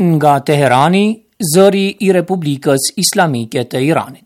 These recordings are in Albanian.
Nga Teherani, zëri I Republikës Islamike të Iranit.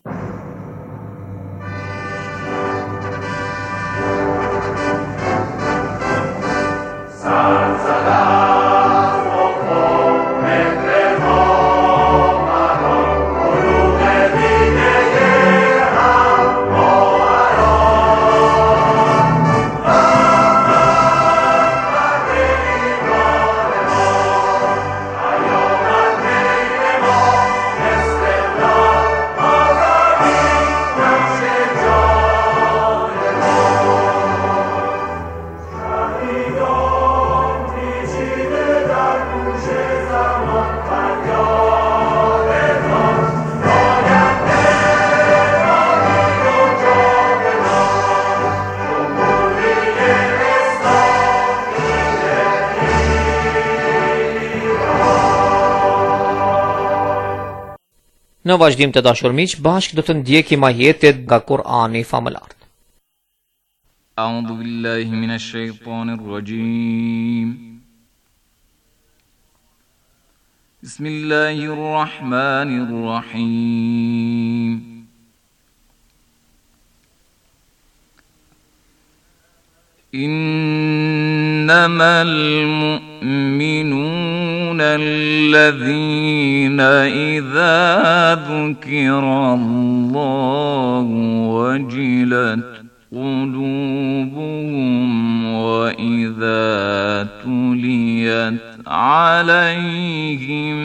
Në vazhdim të dashur miq, bashkë do të ndjekim ajetet nga Kur'ani famëlar. A'udhu billahi minash shaitanir rajim. Bismillahir rahmanir rahim. Innamal mu'minun الذين إذا ذكر الله وجلت قلوبهم وإذا تليت عليهم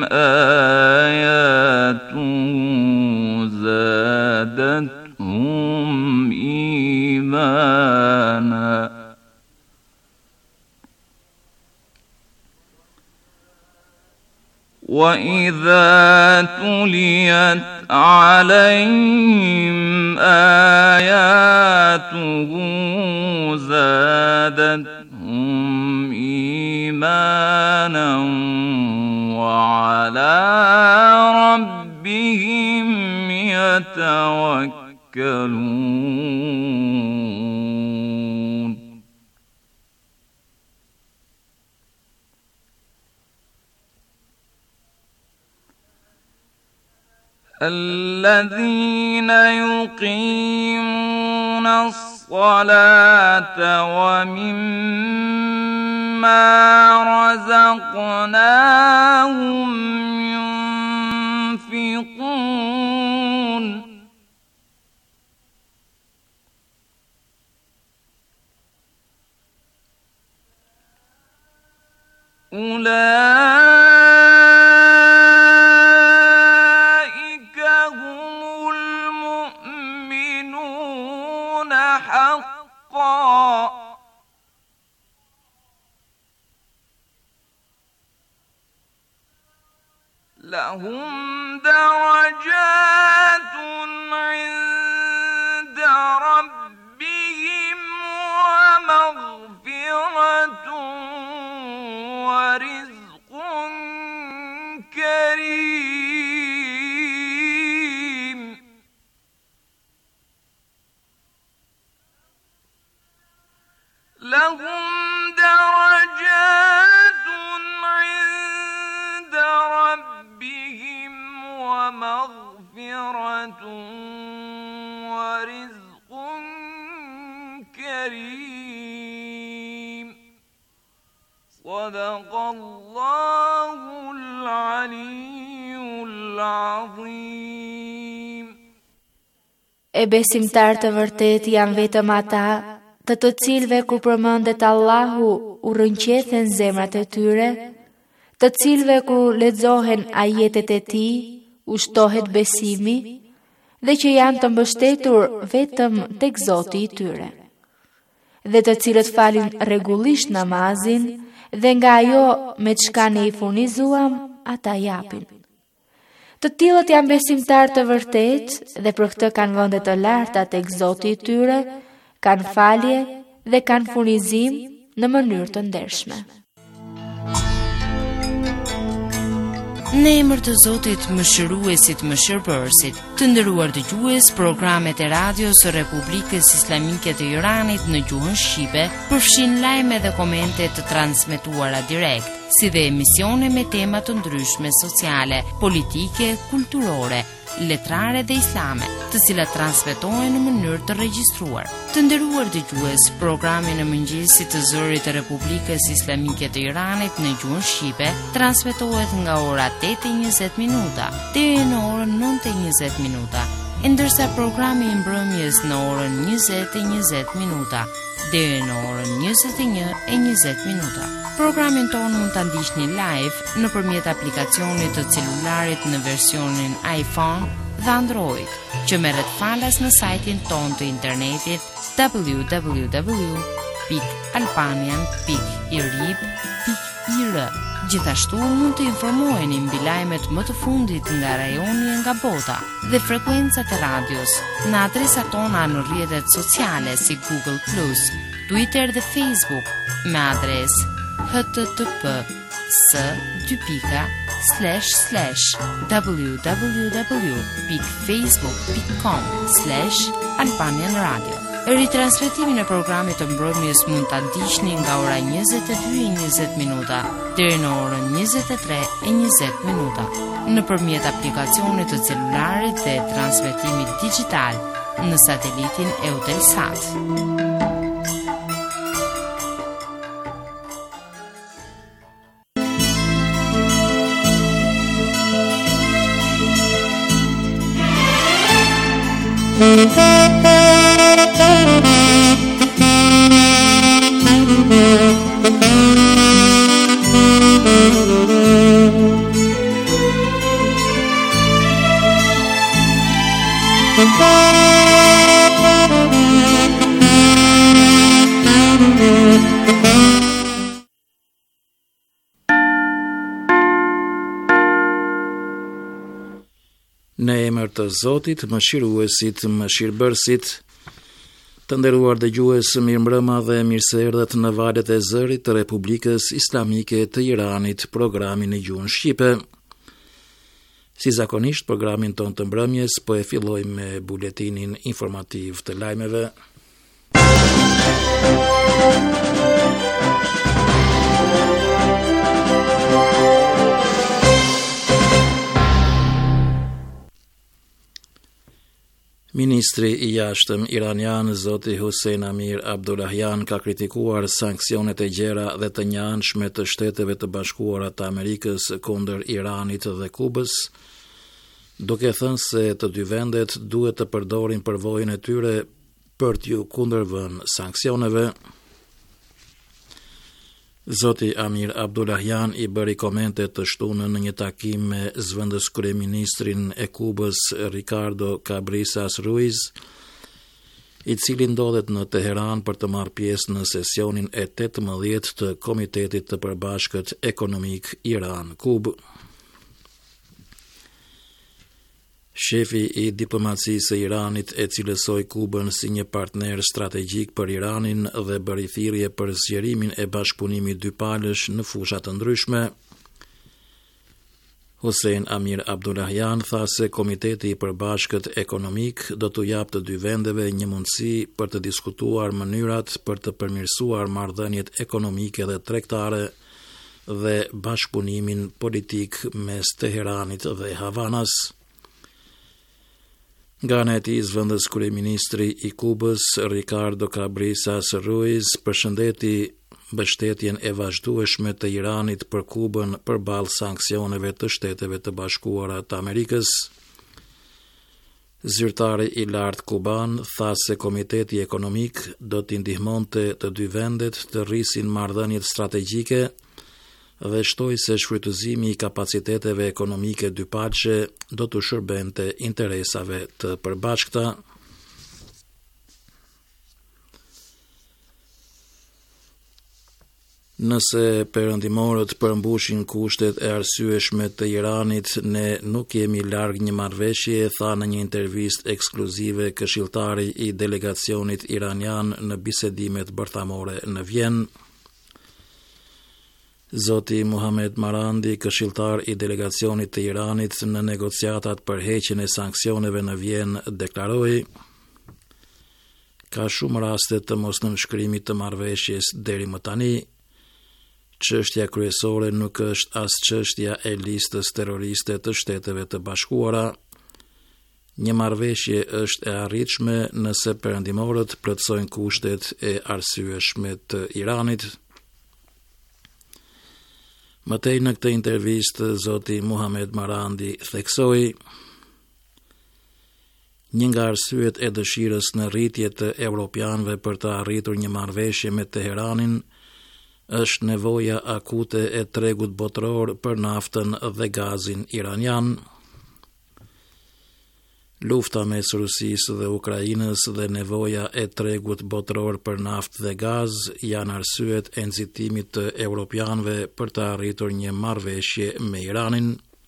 آياته زادتهم إيمانا وَإِذَا تُلِيَتْ عَلَيْهِمْ آيَاتُهُ زَادَتْهُمْ إِيمَانًا وَعَلَى رَبِّهِمْ يَتَوَكَّلُونَ. الذين يقيمون الصلاة ومما رزقناهم ينفقون أولئك هم المؤمنون حقا لهم درجات عند ربهم ومغفرة ورزق كريم. لهم درجات عند ربهم ومغفرة ورزق كريم. صدق الله العلي العظيم. E besimtar të vërtet janë vetëm ata të cilëve kur përmendet Allahu u rrënqethen zemrat e tyre, të cilëve kur lexohen ajetet e tij u shtohet besimi dhe që janë të mbështetur vetëm tek Zoti i tyre, dhe të cilët falin rregullisht namazin dhe nga ajo me çka ne I furnizuam ata japin. Të tillët janë besimtar të vërtet dhe për këtë kanë vende të larta tek Zoti i tyre, kanë falje dhe kanë furnizim në mënyrë të ndershme. Në emër të Zotit Mëshiruesit Mëshirbërësit, të nderuar dëgjues, programet e radios së Republikës Islamike të Iranit në gjuhën shqipe përfshin lajme dhe komente të transmetuara direkt, si dhe emisione me tema të ndryshme sociale, politike, kulturore, letrare dhe islame, të cilat transmetohen në mënyrë të regjistruar. Të nderuar dëgjues, programi në mëngjesit të Zërit të Republikës Islamike të Iranit në gjuhën shqipe transmetohet nga ora 8:20 minuta deri në orën 9:20 minuta, ndërsa programi i mbrëmjes në orën 20:20 minuta deri në orën 21:20 minuta. Programin tonë mund ta ndiqni live nëpërmjet aplikacionit të celularit në versionin iPhone dhe Android, që merret falas në sajtin tonë të internetit www.albanian.irib.ir. Gjithashtu mund të informoheni mbi lajmet më të fundit nga rajoni e nga bota dhe frekuencat e radios në adresat tona në rrjetet sociale si Google+, Twitter dhe Facebook me adresë http://www.facebook.com/Albanian Radio. Ritransmetimin e programit të mbrëmjes mund ta ndiqni nga ora 22:20 minuta deri në orën 23:20 minuta nëpërmjet aplikacionit të celularit dhe transmetimit digital në satelitin Eutelsat. Në emër të Zotit, Mëshiruesit, Mëshirbërësit, të nderuar dëgjues, mirëmbrëma dhe mirëseerdhët në valët e zërit të Republikës Islamike të Iranit, programin në gjuhën shqipe. Si zakonisht, programin ton të mbrëmjes po e fillojmë me buletinin informativ të lajmeve. Ministri i jashtëm iranian, zoti Hussein Amir Abdullahian, ka kritikuar sanksionet e gjera dhe të njëanshme të Shteteve të Bashkuara të Amerikës kundër Iranit dhe Kubës, duke thënë se të dy vendet duhet të përdorin përvojën e tyre për t'ju kundërvënë sanksioneve. Zoti Amir Abdullahian i bëri komente të shtunën në një takim me zëvendës kryeministrin e Kubës Ricardo Cabrisas Ruiz, i cili ndodhet në Teheran për të marrë pjesë në sesionin e 18 të Komitetit të Përbashkët Ekonomik Iran-Kubë. Shefi i diplomacisë së Iranit e cilësoi Kubën si një partner strategjik për Iranin dhe bëri thirrje për zgjerimin e bashkëpunimit dypalësh në fusha të ndryshme. Hussein Amir Abdullahian tha se Komiteti i Përbashkët Ekonomik do t'u japë të dy vendeve një mundësi për të diskutuar mënyrat për të përmirësuar marrëdhëniet ekonomike dhe tregtare dhe bashkëpunimin politik mes Teheranit dhe Havanas. Nga ana e tij, zëvendës kryeministri i Kubës Ricardo Cabrisas Ruiz përshëndeti mbështetjen e vazhdueshme të Iranit për Kubën përballë sanksioneve të Shteteve të Bashkuara të Amerikës. Zyrtari i lartë kuban tha se Komiteti Ekonomik do t'i ndihmonte të dy vendet të rrisin marrëdhëniet strategjike dhe shtoi se shfrytëzimi i kapaciteteve ekonomike dypalëshe do të shërbente interesave të përbashkëta. Nëse perëndimorët përmbushin kushtet e arsyeshme të Iranit, ne nuk jemi larg një marrëveshje, tha në një intervistë ekskluzive këshilltari i delegacionit iranian në bisedimet bërthamore në Vjenë. Zoti Muhammed Marandi, këshilltar I delegacionit të Iranit në negociatat për heqjen e sanksioneve në Vjenë, deklaroi: ka shumë raste të mosnënshkrimit të marrëveshjes deri më tani. Çështja kryesore nuk është as çështja e listës terroriste të Shteteve të Bashkuara. Një marrëveshje është e arritshme nëse perëndimorët plotësojnë kushtet e arsyeshme të Iranit. Mëtej në këtë intervistë, zoti Muhammed Marandi theksoi: një nga arsyet e dëshirës në rritje të europianëve për të arritur një marrëveshje me Teheranin është nevoja akute e tregut botëror për naftën dhe gazin iranian. Lufta mes Rusisë dhe Ukrainës dhe nevoja e tregut botëror për naftë dhe gaz janë arsyet e nxitimit të europianëve për të arritur një marrëveshje me Iranin.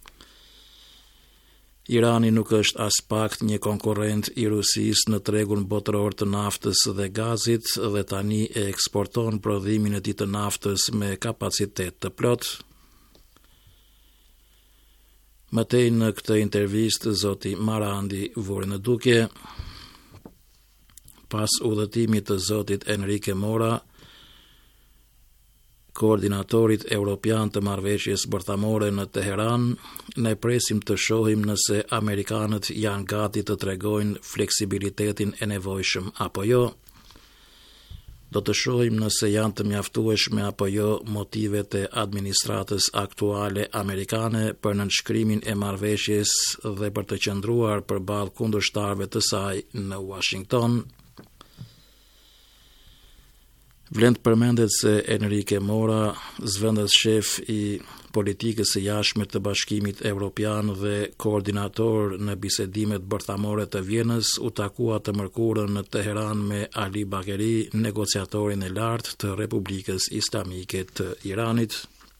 Irani nuk është as pak një konkurrent I Rusisë në tregun botëror të naftës dhe gazit dhe tani e eksporton prodhimin e tij të naftës me kapacitet të plotë. Mëtej në këtë intervistë, zoti Marandi vuri në dukje. Pas udhëtimit të zotit Enrique Mora, koordinatorit europian të marrëveshjes bërthamore në Teheran, ne presim të shohim nëse amerikanët janë gati të tregojnë fleksibilitetin e nevojshëm apo jo. Do të shohim nëse janë të mjaftueshme apo jo motivet e administratës aktuale amerikane për nënshkrimin e marrëveshjes dhe për të qëndruar përballë kundërshtarëve të saj në Washington. Vlen të përmendet se Enrique Mora, zëvendës shef I politikës së jashtme të Bashkimit Evropian dhe koordinator në bisedimet bërthamore të Vjenës, u takua të mërkurën në Teheran me Ali Bagheri, negociatorin e lartë të Republikës Islamike të Iranit.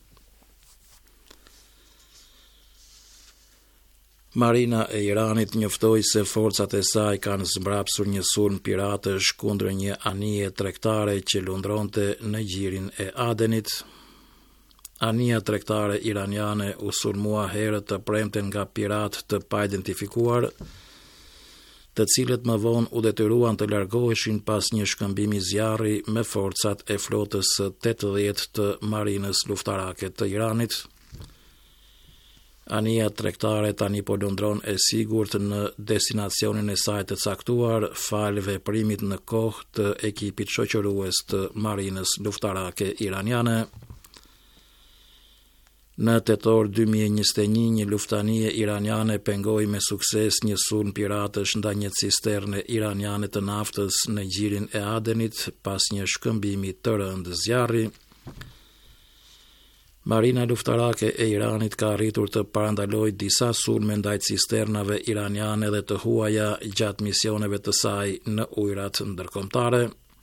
Marina e Iranit njoftoi se forcat e saj kanë zmbrapsur një sulm piratësh kundër një anije tregtare që lundronte në gjirin e Adenit. Anija tregtare iraniane u sulmua herët të premten nga piratë të paidentifikuar, të cilët më vonë u detyruan të largoheshin pas një shkëmbimi zjarri me forcat e flotës së 80 të marinës luftarake të Iranit. Anija tregtare tani po lundron e sigurt në destinacionin e saj të caktuar, fal veprimit në kohë të ekipit shoqërues të marinës luftarake iraniane. Në tetor 2021, një luftanie iraniane pengoi me sukses një sulm piratësh ndaj një cisterne iraniane të naftës në gjirin e Adenit pas një shkëmbimi të rëndë zjarri. Marina luftarake e Iranit ka arritur të parandalojë disa sulme ndaj cisternave iraniane dhe të huaja gjatë misioneve të saj në ujrat ndërkombëtare.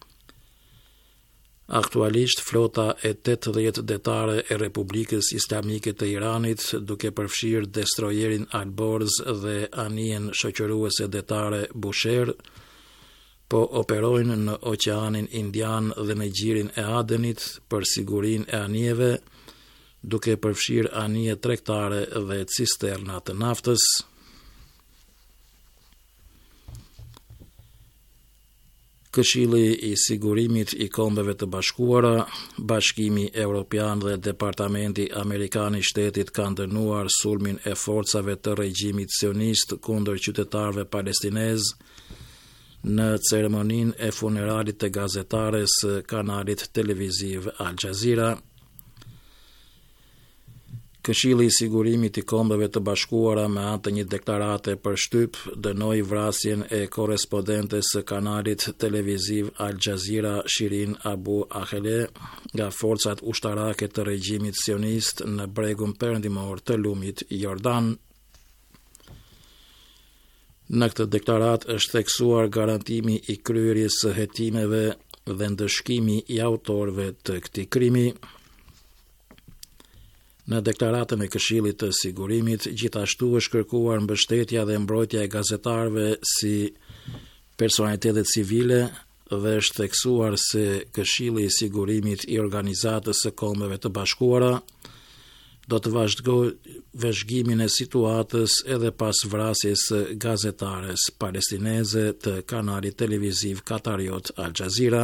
Aktualisht flota e 80 detare e Republikës Islamike të Iranit, duke përfshirë destrojerin Alborz dhe anijen shoqëruese detare Bushehr, po operojnë në Oqeanin Indian dhe në gjirin e Adenit për sigurinë e anijeve, duke përfshirë anije tregtare dhe cisterna të naftës. Këshilli I Sigurimit I Kombeve të Bashkuara, Bashkimi Evropian dhe Departamenti Amerikan I Shtetit kanë dënuar sulmin e forcave të regjimit sionist kundër qytetarëve palestinez në ceremoninë e funeralit të gazetares së kanalit televiziv Al Jazeera. Këshilli I Sigurimit I Kombeve të Bashkuara me anë të një deklarate për shtyp dënoi vrasjen e korrespondentes së kanalit televiziv Al Jazeera Shirin Abu Akleh nga forcat ushtarake të regjimit sionist në bregun perëndimor të lumit Jordan. Në këtë deklarat është theksuar garantimi I kryerjes së hetimeve dhe ndëshkimi I autorëve të këtij krimi. Në deklaratën e Këshillit të Sigurimit, gjithashtu është kërkuar mbështetja dhe mbrojtja e gazetarëve si personalitetet civile dhe është theksuar se Këshilli i Sigurimit i Organizatës së Kombeve të Bashkuara do të vazhdojë vëzhgimin e situatës edhe pas vrasjes së gazetares palestineze të kanalit televiziv katariot Al Jazeera.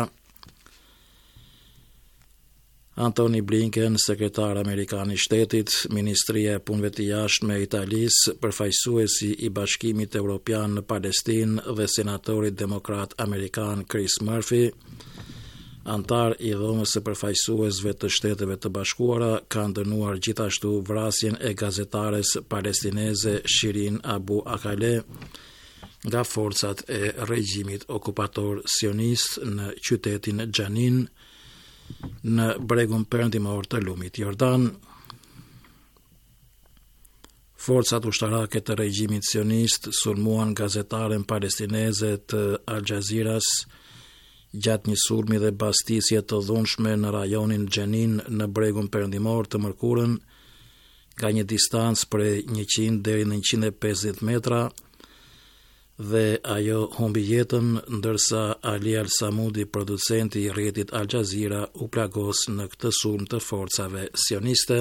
Antony Blinken, sekretar amerikan i shtetit, Ministria e Punëve të Jashtme e Italisë, përfaqësuesi i Bashkimit Evropian në Palestinë dhe senatori demokrat amerikan Chris Murphy, antar i dhomës së përfaqësuesve të Shteteve të Bashkuara, kanë dënuar gjithashtu vrasjen e gazetares palestineze Shirin Abu Akleh nga forcat e regjimit okupator sionist në qytetin Xhanin, në bregun perëndimor të lumit Jordan. Forcat ushtarake të regjimit sionist sulmuan gazetaren palestineze të Al Jazeeras gjatë një sulmi dhe bastisje të dhunshme në rajonin Xhenin në bregun perëndimor të Mërkurën, nga një distancë prej 100 deri në 150 metra, dhe ajo humbi jetën, ndërsa Ali Al-Samudi, producenti i rrjetit Al Jazeera, u plagos në këtë sulm të forcave sioniste.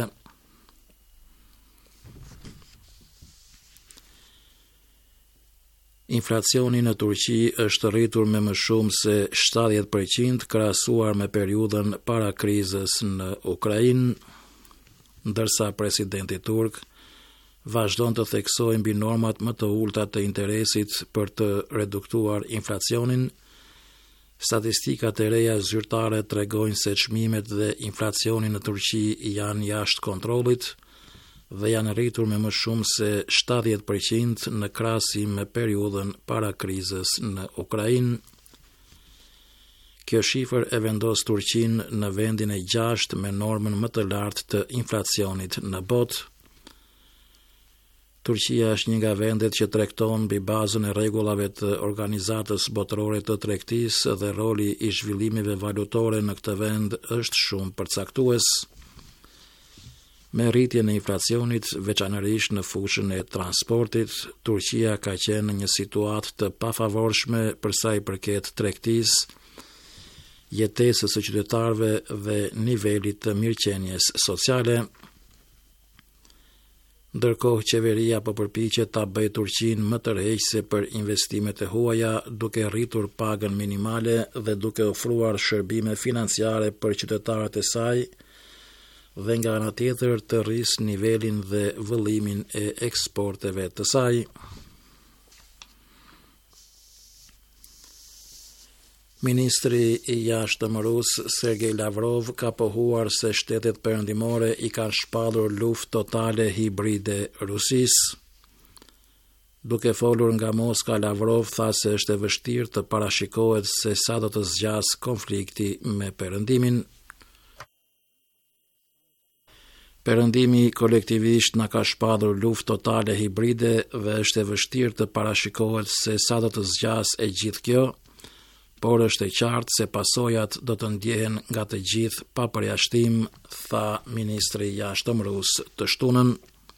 Inflacioni në Turqi është rritur me më shumë se 70% krahasuar me periudhën para krizës në Ukrainë, ndërsa presidenti turk vazhdon të theksojë mbi normat më të ulta të interesit për të reduktuar inflacionin. Statistikat e reja zyrtare tregojnë se çmimet dhe inflacioni në Turqi janë jashtë kontrollit dhe janë rritur me më shumë se 70% në krahasim me periudhën para krizës në Ukrainë. Kjo shifër e vendos Turqinë në vendin e 6 me normën më të lartë të inflacionit në botë. Turqia është një nga vendet që tregton mbi bazën e rregullave të Organizatës Botërore të Tregtisë dhe roli i zhvillimeve valutore në këtë vend është shumë përcaktues. Me rritjen e inflacionit, veçanërisht në fushën e transportit, Turqia ka qenë në një situatë të pafavorshme për sa i përket tregtisë, jetesës së qytetarëve dhe nivelit të mirëqenies sociale. Ndërkohë qeveria po përpiqet ta bëjë Turqinë më tërheqëse për investimet e huaja, duke rritur pagën minimale dhe duke ofruar shërbime financiare për qytetarët e saj, dhe nga ana tjetër të rrisë nivelin dhe vëllimin e eksporteve të saj. Ministri i jashtëm rus Sergej Lavrov ka pohuar se shtetet perëndimore i kanë shpallur luftë totale hibride Rusisë. Duke folur nga Moska, Lavrov tha se është e vështirë të parashikohet se sa do të zgjasë konflikti me Perëndimin. Perëndimi kolektivisht na ka shpallur luftë totale hibride dhe është e vështirë të parashikohet se sa do të zgjasë e gjithë kjo, por është e qartë se pasojat do të ndjehen nga të gjithë pa përjashtim, tha ministri i jashtëm rus të shtunën.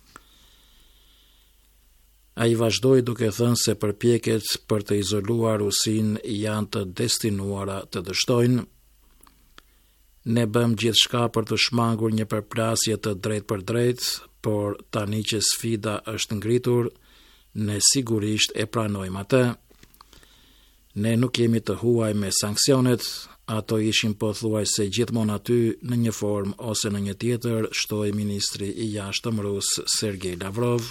Ai vazhdoi duke thënë se përpjekjet për të izoluar Rusinë janë të destinuara të dështojnë. Ne bëm gjithçka për të shmangur një përplasje të drejtë për drejtë, por tani që sfida është ngritur, ne sigurisht e pranojmë atë. Ne nuk jemi të huaj me sanksionet, ato ishin pothuajse gjithmonë aty në një formë ose në një tjetër, shtoi ministri i jashtëm rus Sergej Lavrov.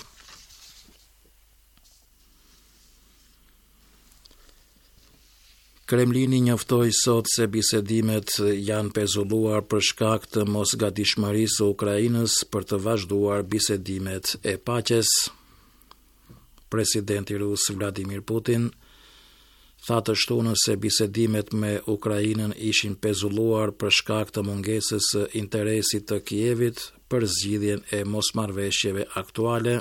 Kremlini njoftoi sot se bisedimet janë pezulluar për shkak të mosgatishmërisë së Ukrainës për të vazhduar bisedimet e paqes. Presidenti rus Vladimir Putin tha të shtunën se bisedimet me Ukrainën ishin pezulluar për shkak të mungesës së interesit të Kievit për zgjidhjen e mosmarrveshjeve aktuale.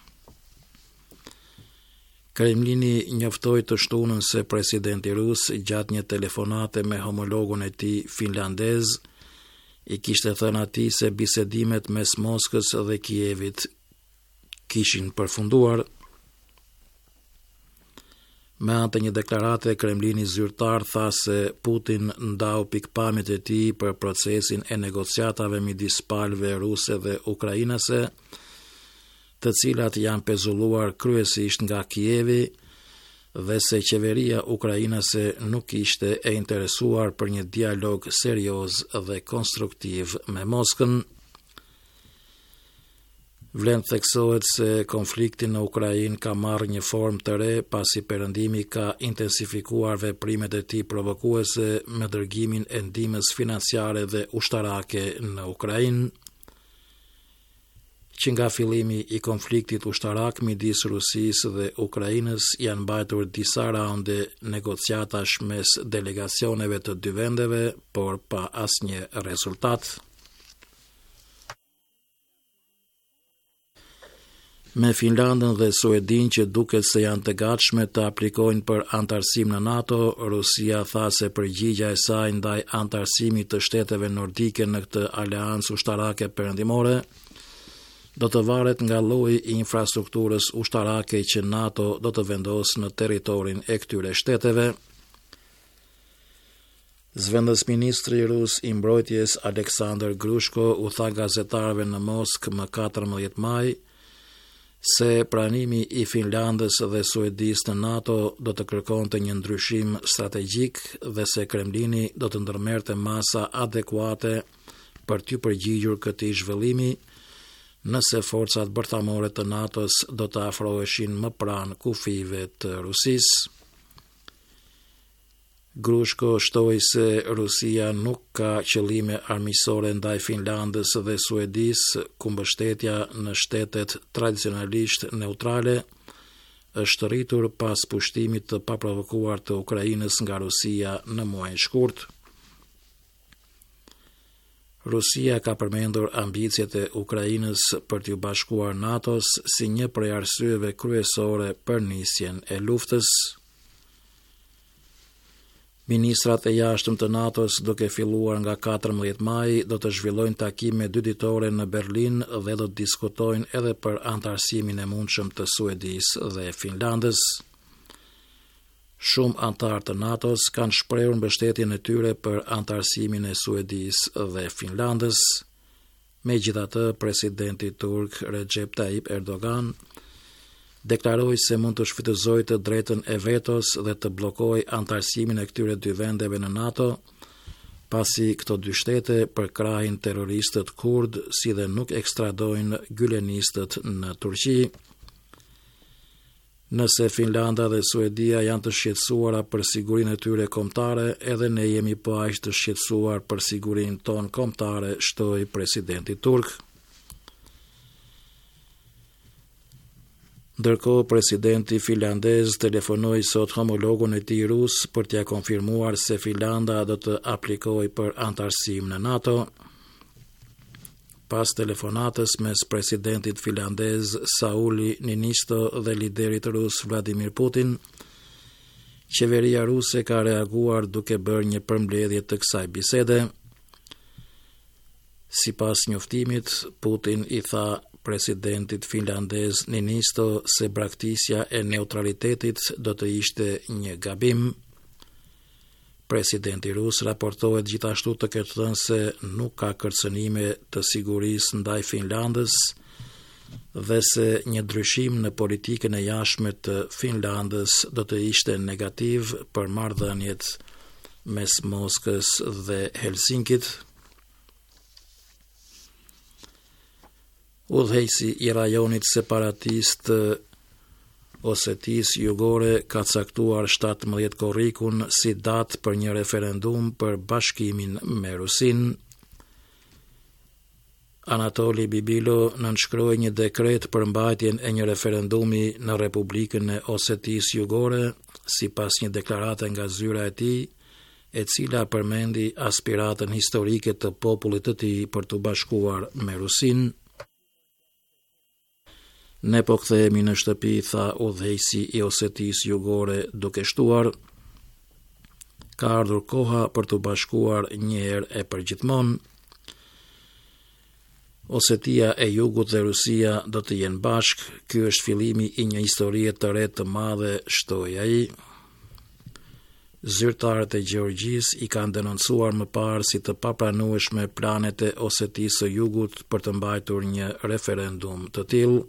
Kremlini njoftoi të shtunën se presidenti rus gjatë një telefonate me homologun e tij finlandez i kishte thënë atij se bisedimet mes Moskës dhe Kievit kishin përfunduar. Me anë të një deklarate, Kremlini zyrtar tha se Putin ndau pikpamjet e tij për procesin e negociatave midis palëve ruse dhe ukrainase, të cilat janë pezulluar kryesisht nga Kijevi, dhe se qeveria ukrainase nuk ishte e interesuar për një dialog serioz dhe konstruktiv me Moskën. Vlen theksohet se konflikti në Ukrainë ka marrë një formë të re pasi perëndimi ka intensifikuar veprimet e tij provokuese me dërgimin e ndihmës financiare dhe ushtarake në Ukrainë, që nga fillimi i konfliktit ushtarak midis Rusisë dhe Ukrainës janë mbajtur disa raunde negociatash mes delegacioneve të dy vendeve, por pa asnjë rezultat. Me Finlandën dhe Suedin që duket se janë të gatshme të aplikojnë për antarësim në NATO, Rusia tha se përgjigja e saj ndaj antarësimit të shteteve nordike në këtë aleancë ushtarake perëndimore do të varet nga lloji i infrastrukturës ushtarake që NATO do të vendosë në territorin e këtyre shteteve. Zëvendës ministri rus i mbrojtjes Aleksandr Grushko u tha gazetarëve në Moskë më 14 maj se pranimi i Finlandës dhe Suedisë në NATO do të kërkonte një ndryshim strategjik dhe se Kremlini do të ndërmerrte masa adekuate për t'u përgjigjur këtij zhvillimi, nëse forcat bërthamore të NATO-s do të afroheshin më pranë kufive të Rusisë. Grushko shtoi se Rusia nuk ka qëllime armiqësore ndaj Finlandës dhe Suedisë, ku mbështetja në shtetet tradicionalisht neutrale është rritur pas pushtimit të paprovokuar të Ukrainës nga Rusia në muajin shkurt. Rusia ka përmendur ambicjet e Ukrainës për t'u bashkuar NATO-s si një prej arsyeve kryesore për nisjen e luftës. Ministrat e jashtëm të NATO-s, duke filluar nga 14 maj, do të zhvillojnë takime 2 ditore në Berlin dhe do të diskutojnë edhe për antarësimin e mundshëm të Suedisë dhe Finlandës. Shumë antarë të NATO-s kanë shprehur mbështetjen e tyre për antarësimin e Suedisë dhe Finlandës. Megjithatë, presidenti turk Recep Tayyip Erdogan deklaroi se mund të shfrytëzojë të drejtën e vetos dhe të bllokojë antarësimin e këtyre dy vendeve në NATO, pasi këto dy shtete përkrahin terroristët kurd, si dhe nuk ekstradojnë gylenistët në Turqi. Nëse Finlanda dhe Suedia janë të shqetësuara për sigurinë e tyre kombëtare, edhe ne jemi po aq të shqetësuar për sigurinë tonë kombëtare, shtoi presidenti turk. Ndërkohë, presidenti finlandez telefonoi sot homologun e tij rus për t'ia konfirmuar se Finlanda do të aplikojë për antarësim në NATO. Pas telefonatës mes presidentit finlandez Sauli Niinisto dhe liderit rus Vladimir Putin, qeveria ruse ka reaguar duke bërë një përmbledhje të kësaj bisede. Sipas njoftimit, Putin i tha presidentit finlandez Niinisto se braktisja e neutralitetit do të ishte një gabim. Presidenti rus raportohet gjithashtu të ketë thënë se nuk ka kërcënime të sigurisë ndaj Finlandës dhe se një ndryshim në politikën e jashtme të Finlandës do të ishte negativ për marrëdhëniet mes Moskës dhe Helsinkit. Udhëheqësi i rajonit separatist Osetisë Jugore ka caktuar 17 korrikun si datë për një referendum për bashkimin me Rusinë. Anatoli Bibilo nënshkroi një dekret për mbajtjen e një referendumi në Republikën e Osetisë Jugore, sipas një deklarate nga zyra e tij, e cila përmendi aspiratën historike të popullit të tij për të bashkuar me Rusinë. Ne po kthehemi në shtëpi, tha udhëheqësi i Osetisë Jugore duke shtuar. Ka ardhur koha për të bashkuar një herë e përgjithmonë. Osetia e Jugut dhe Rusia do të jenë bashkë. Ky është fillimi i një historie të re të madhe, shtoi ai. Zyrtarët e Gjeorgjisë i kanë denoncuar më parë si të papranueshme planet e Osetisë së Jugut për të mbajtur një referendum të tillë.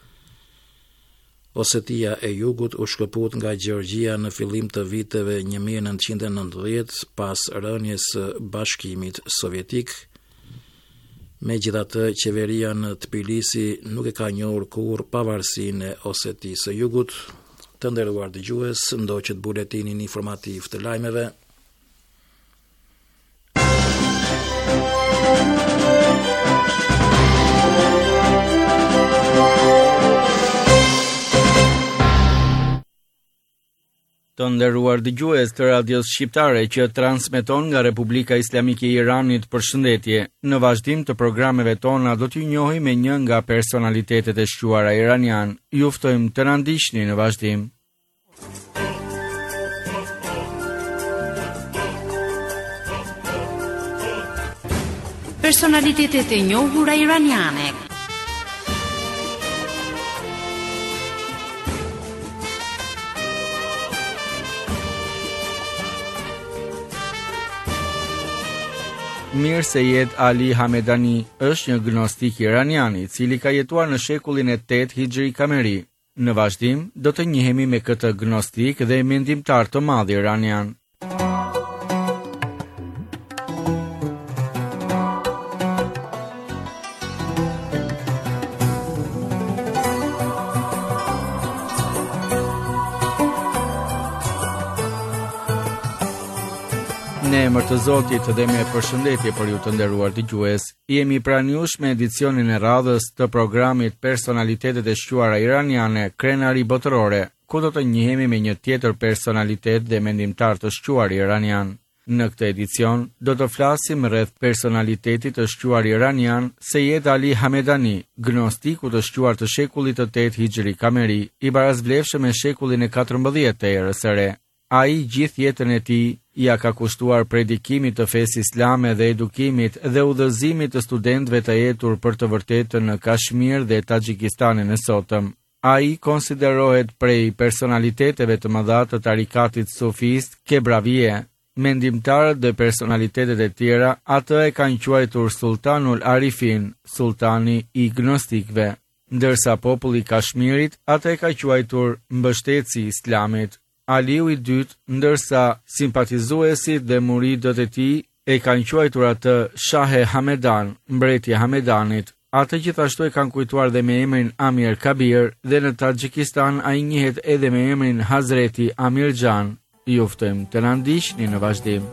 Osetia e Jugut u shkëput nga Gjeorgjia në fillim të viteve 1990 pas rënies së Bashkimit Sovjetik. Megjithatë, qeveria në Tbilisi nuk e ka njohur kurrë pavarësinë e Osetisë së Jugut. Të nderuar dëgjues, ndoqët buletinin informativ të lajmeve. Të nderuar dëgjues të radios shqiptare që transmeton nga Republika Islamike e Iranit, përshëndetje. Në vazhdim të programeve tona do t'ju njohim me një nga personalitetet e shquara iranian. Ju ftojmë të na ndiqni në vazhdim. Personalitetet e njohura iraniane. Mir Seyed Ali Hamedani është një gnostik iranian i cili ka jetuar në shekullin e 8 Hijri Kameri. Në vazhdim, do të njihemi me këtë gnostik dhe mendimtar të madh iranian. Në emër të Zotit dhe me përshëndetje për ju të nderuar dëgjues, jemi pranë jush me edicionin e radhës të programit Personalitetet e shquara iraniane, krenari botërore, ku do të njihemi me një tjetër personalitet dhe mendimtar të shquar iranian. Në këtë edicion, do të flasim rreth personalitetit të shquar iranian Seyed Ali Hamedani, gnostiku të shquar të shekullit të 8 Hijri Kameri, i barazvlefshëm me shekullin e 14 të erës së re. Ai gjithë jetën e tij ja ka kushtuar predikimit të fesë islame dhe edukimit dhe udhëzimit të studentëve të jetur për të vërtetën në Kashmir dhe Tajikistanin e sotëm. Ai konsiderohet prej personaliteteve të mëdha të tarikatit sufist Kebravie. Mendimtarët dhe personalitetet e tjera atë e kanë quajtur Sultanul Arifin, sultani i gnostikëve, ndërsa populli i Kashmirit atë e ka quajtur mbështetësi i Islamit. Aliu i dytë, ndërsa simpatizuesit dhe muridët e tij e kanë quajtur atë Shahe Hamedan, mbreti i Hamedanit. Atë gjithashtu e kanë kujtuar dhe me emrin Amir Kabir dhe në Tajikistan ai njihet edhe me emrin Hazreti Amir Jan. Ju ftojmë të na ndiqni në vazhdim.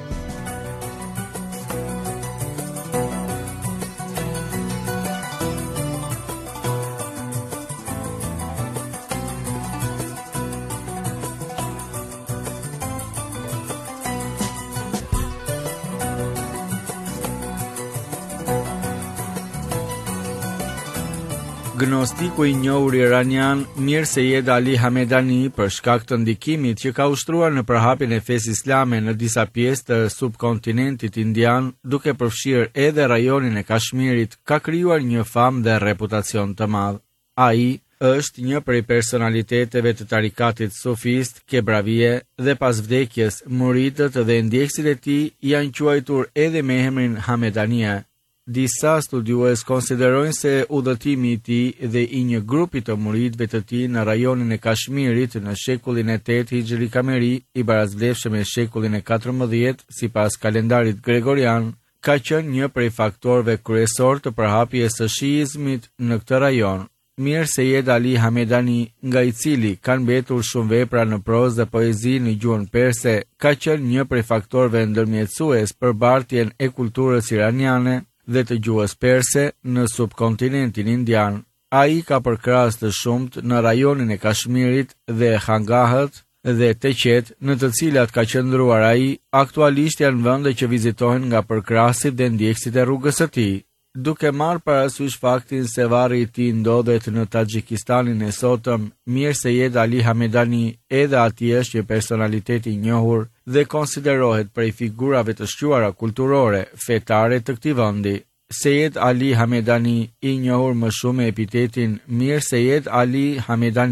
Gnostiku i njohur iranian Mir Seyed Ali Hamedani, për shkak të ndikimit që ka ushtruar në përhapjen e fesë islame në disa pjesë të subkontinentit indian, duke përfshirë edhe rajonin e Kashmirit, ka krijuar një famë dhe reputacion të madh. Ai është një prej personaliteteve të tarikatit sufist Kebravie dhe pas vdekjes muridët dhe ndjekësit e tij janë quajtur edhe me emrin Hamedania. Disa studiues konsiderojnë se udhëtimi i tij dhe i një grupi të muridëve të tij në rajonin e Kashmirit në shekullin e 8 Hijri Kameri, i barazvlefshëm me shekullin e 14 sipas kalendarit gregorian, ka qenë një prej faktorëve kryesor të përhapjes së shiizmit në këtë rajon. Mir Seyed Ali Hamedani, nga i cili kanë mbetur shumë vepra në prozë dhe poezi në gjuhën perse, ka qenë një prej faktorëve ndërmjetësues për bartjen e kulturës iraniane dhe të gjuhës perse në subkontinentin indian. Ai ka përkrahas të shumt në rajonin e Kashmirit dhe Khangahët dhe Teqet, në të cilat ka qëndruar ai, aktualisht janë vende që vizitohen nga përkrahasit dhe ndjekësit e rrugës së tij. Duke marrë parasysh faktin se varri i tij ndodhet në Tajikistanin e sotëm, Mir Seyed Ali Hamedani edhe atij është një personalitet i njohur dhe konsiderohet prej figurave të shquara kulturore, fetare të këtij vendi. Seyed Ali Hamedani, i njohur më shumë me epitetin Mir Seyed Ali Hamedani,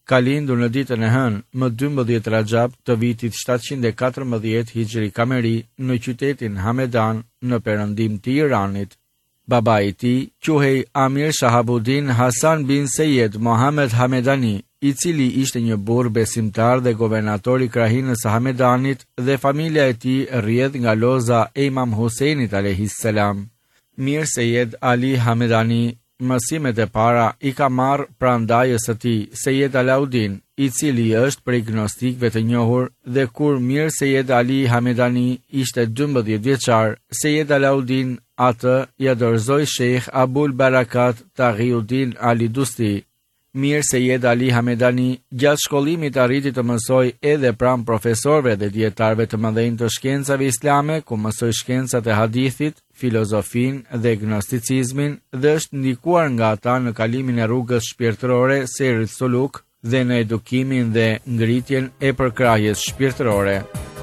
ka lindur në ditën e hënë, më 12 Rajab të vitit 714 Hijri Kameri në qytetin Hamedan në perëndim të Iranit. Baba i tij quhej Amir Shahabuddin Hasan bin Seyed Mohammed Hamedani, i cili ishte një burr besimtar dhe governator i krahinës së Hamedanit, dhe familja e tij rrjedh nga loza e Imam Huseinit alayhis salam. Mir Seyed Ali Hamedani mësimet e para i ka marrë prandajës së tij, Seyed Alauddin, i cili është prej gnostikëve të njohur, dhe kur Mir Seyed Ali Hamedani ishte 12 vjeçar, Seyed Alauddin atë ja dorëzoi Sheikh Abul Barakat Taghiuddin Ali Dusti. Mir Seyed Ali Hamedani gjatë shkollimit arriti të mësoj edhe pranë profesorëve dhe dietarëve të mëdhenj të shkencave islame, ku mësoi shkencat e hadithit, filozofinë dhe gnosticizmin, dhe është ndikuar nga ata në kalimin e rrugës shpirtërore Seyrit Suluk dhe në edukimin dhe ngritjen e përkrahjes shpirtërore.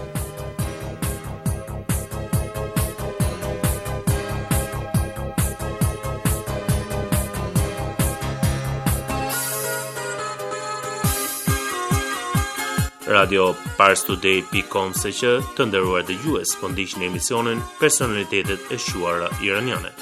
Radio Parstoday.com se që të nderuar dëgjues, po ndiqni emisionin Personalitetet e shuara iraniane.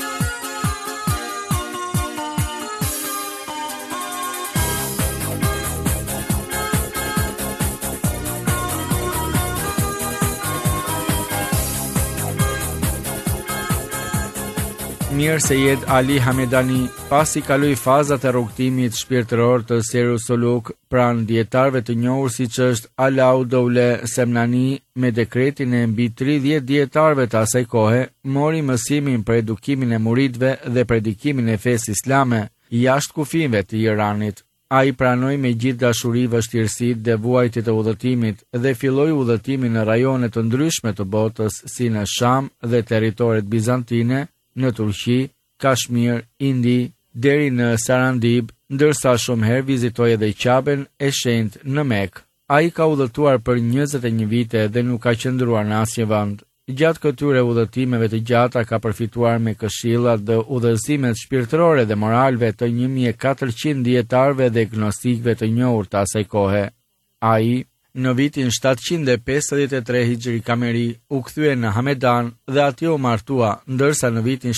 Mir Seyed Ali Hamedani, pasi kaloi fazat e rrugtimit shpirtëror të Seyrit Suluk pranë dietarëve të njohur siç është Alauddin Semnani, me dekretin e mbi 30 dietarëve të asaj kohe, mori mësimin për edukimin e muridëve dhe predikimin e fesë islame jashtë kufive të Iranit. Ai pranoi me gjithë dashuri vështirësitë dhe vuajtjet e udhëtimit dhe filloi udhëtimin në rajone të ndryshme të botës, si në Sham dhe territoret bizantine, në Turqi, Kashmir, Indi, deri në Sarandib, ndërsa shumë herë vizitoi edhe Qaben e Shenjtë në Mekë. Ai ka udhëtuar për 21 vite dhe nuk ka qëndruar në asnjë vend. Gjatë këtyre udhëtimeve të gjata ka përfituar me këshillat dhe udhëzimet shpirtërore dhe moralve të 1400 dietarëve dhe gnostikëve të njohur të asaj kohe. Ai në vitin 753 Hijri Kameri u kthye në Hamedan dhe atje u martua, ndërsa në vitin